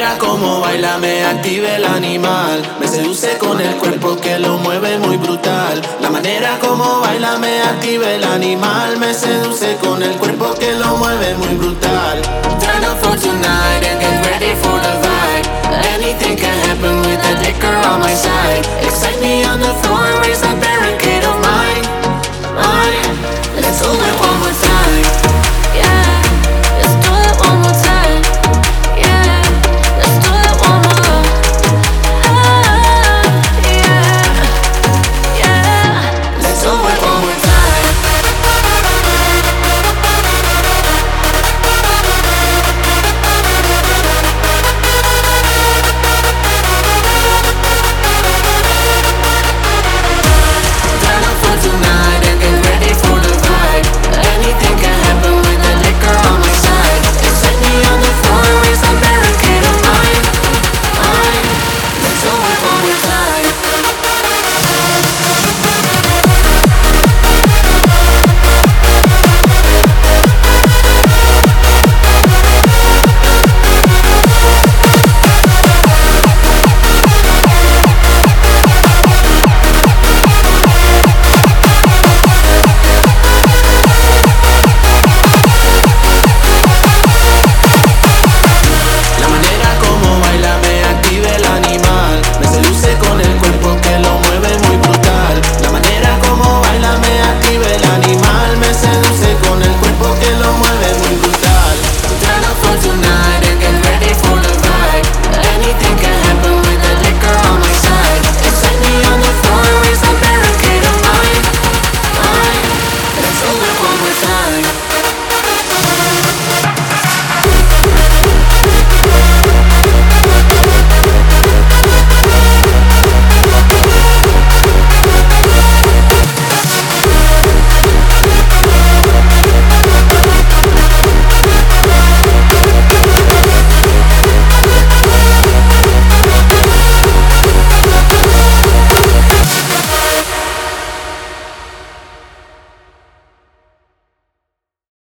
manera como baila me activa el animal. Me seduce con el cuerpo que lo mueve muy brutal. La manera como baila me activa el animal. Me seduce con el cuerpo que lo mueve muy brutal. Turn up for tonight and get ready for the vibe. Anything can happen with that liquor on my side. Excite me on the floor, raise that barricade.